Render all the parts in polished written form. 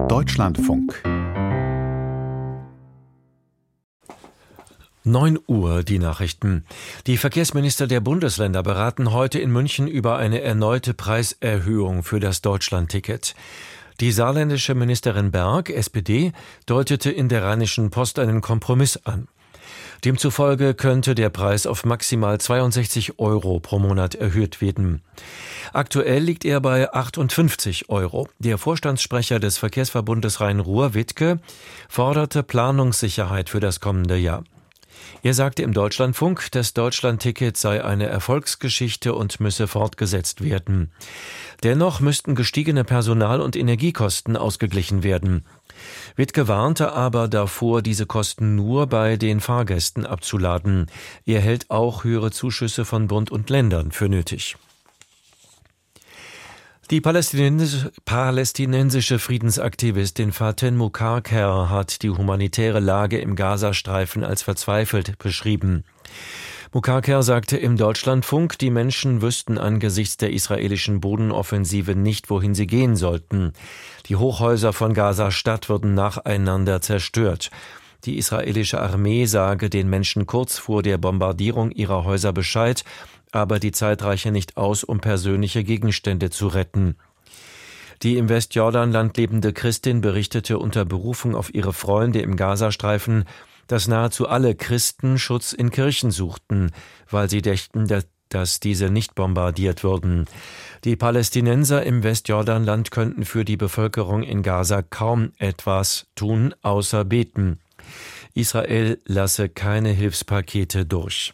Deutschlandfunk 9 Uhr, die Nachrichten. Die Verkehrsminister der Bundesländer beraten heute in München über eine erneute Preiserhöhung für das Deutschlandticket. Die saarländische Ministerin Berg, SPD, deutete in der Rheinischen Post einen Kompromiss an. Demzufolge könnte der Preis auf maximal 62 Euro pro Monat erhöht werden. Aktuell liegt er bei 58 Euro. Der Vorstandssprecher des Verkehrsverbundes Rhein-Ruhr, Wittke, forderte Planungssicherheit für das kommende Jahr. Er sagte im Deutschlandfunk, das Deutschlandticket sei eine Erfolgsgeschichte und müsse fortgesetzt werden. Dennoch müssten gestiegene Personal- und Energiekosten ausgeglichen werden. Wittke warnte aber davor, diese Kosten nur bei den Fahrgästen abzuladen. Er hält auch höhere Zuschüsse von Bund und Ländern für nötig. Die palästinensische Friedensaktivistin Faten Mukarker hat die humanitäre Lage im Gazastreifen als verzweifelt beschrieben. Mukarker sagte im Deutschlandfunk, die Menschen wüssten angesichts der israelischen Bodenoffensive nicht, wohin sie gehen sollten. Die Hochhäuser von Gaza-Stadt würden nacheinander zerstört. Die israelische Armee sage den Menschen kurz vor der Bombardierung ihrer Häuser Bescheid, aber die Zeit reiche nicht aus, um persönliche Gegenstände zu retten. Die im Westjordanland lebende Christin berichtete unter Berufung auf ihre Freunde im Gazastreifen, dass nahezu alle Christen Schutz in Kirchen suchten, weil sie dächten, dass diese nicht bombardiert würden. Die Palästinenser im Westjordanland könnten für die Bevölkerung in Gaza kaum etwas tun, außer beten. Israel lasse keine Hilfspakete durch.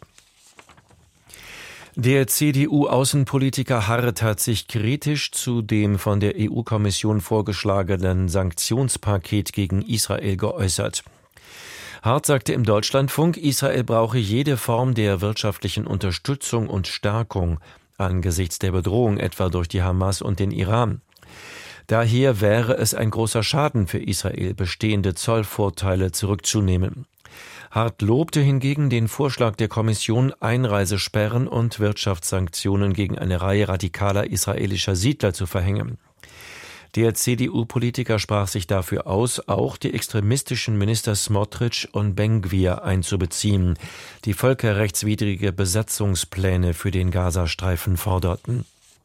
Der CDU-Außenpolitiker Hart hat sich kritisch zu dem von der EU-Kommission vorgeschlagenen Sanktionspaket gegen Israel geäußert. Hart sagte im Deutschlandfunk, Israel brauche jede Form der wirtschaftlichen Unterstützung und Stärkung angesichts der Bedrohung etwa durch die Hamas und den Iran. Daher wäre es ein großer Schaden für Israel, bestehende Zollvorteile zurückzunehmen. Hart lobte hingegen den Vorschlag der Kommission, Einreisesperren und Wirtschaftssanktionen gegen eine Reihe radikaler israelischer Siedler zu verhängen. Der CDU-Politiker sprach sich dafür aus, auch die extremistischen Minister Smotrich und Ben-Gvir einzubeziehen, die völkerrechtswidrige Besatzungspläne für den Gazastreifen forderten.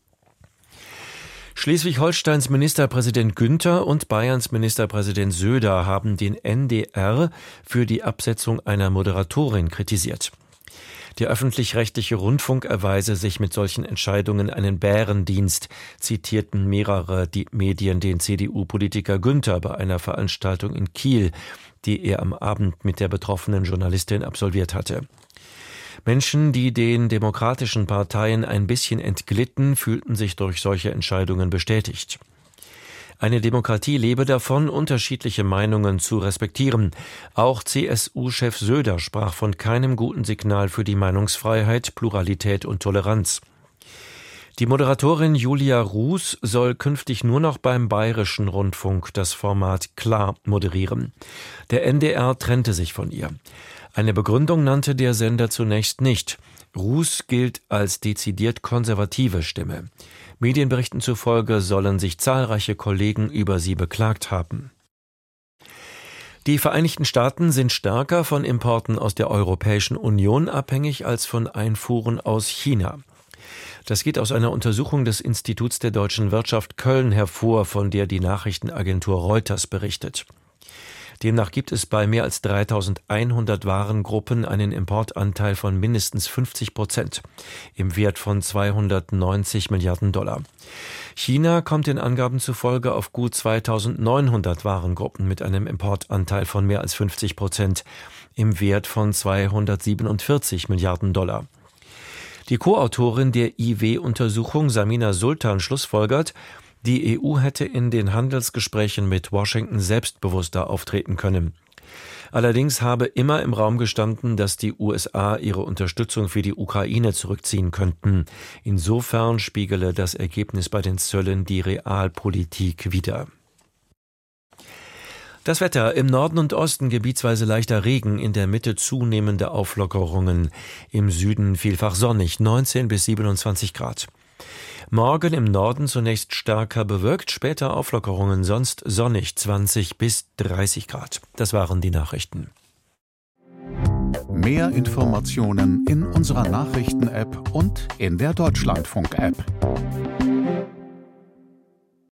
Schleswig-Holsteins Ministerpräsident Günther und Bayerns Ministerpräsident Söder haben den NDR für die Absetzung einer Moderatorin kritisiert. Der öffentlich-rechtliche Rundfunk erweise sich mit solchen Entscheidungen einen Bärendienst, zitierten mehrere Medien den CDU-Politiker Günther bei einer Veranstaltung in Kiel, die er am Abend mit der betroffenen Journalistin absolviert hatte. Menschen, die den demokratischen Parteien ein bisschen entglitten, fühlten sich durch solche Entscheidungen bestätigt. Eine Demokratie lebe davon, unterschiedliche Meinungen zu respektieren. Auch CSU-Chef Söder sprach von keinem guten Signal für die Meinungsfreiheit, Pluralität und Toleranz. Die Moderatorin Julia Ruß soll künftig nur noch beim Bayerischen Rundfunk das Format Klar moderieren. Der NDR trennte sich von ihr. Eine Begründung nannte der Sender zunächst nicht. Ruß gilt als dezidiert konservative Stimme. Medienberichten zufolge sollen sich zahlreiche Kollegen über sie beklagt haben. Die Vereinigten Staaten sind stärker von Importen aus der Europäischen Union abhängig als von Einfuhren aus China. Das geht aus einer Untersuchung des Instituts der deutschen Wirtschaft Köln hervor, von der die Nachrichtenagentur Reuters berichtet. Demnach gibt es bei mehr als 3.100 Warengruppen einen Importanteil von mindestens 50% im Wert von 290 Milliarden Dollar. China kommt den Angaben zufolge auf gut 2.900 Warengruppen mit einem Importanteil von mehr als 50% im Wert von 247 Milliarden Dollar. Die Co-Autorin der IW-Untersuchung, Samina Sultan, schlussfolgert, die EU hätte in den Handelsgesprächen mit Washington selbstbewusster auftreten können. Allerdings habe immer im Raum gestanden, dass die USA ihre Unterstützung für die Ukraine zurückziehen könnten. Insofern spiegele das Ergebnis bei den Zöllen die Realpolitik wider. Das Wetter: im Norden und Osten gebietsweise leichter Regen, in der Mitte zunehmende Auflockerungen. Im Süden vielfach sonnig, 19 bis 27 Grad. Morgen im Norden zunächst stärker bewölkt, später Auflockerungen, sonst sonnig 20 bis 30 Grad. Das waren die Nachrichten. Mehr Informationen in unserer Nachrichten-App und in der Deutschlandfunk-App.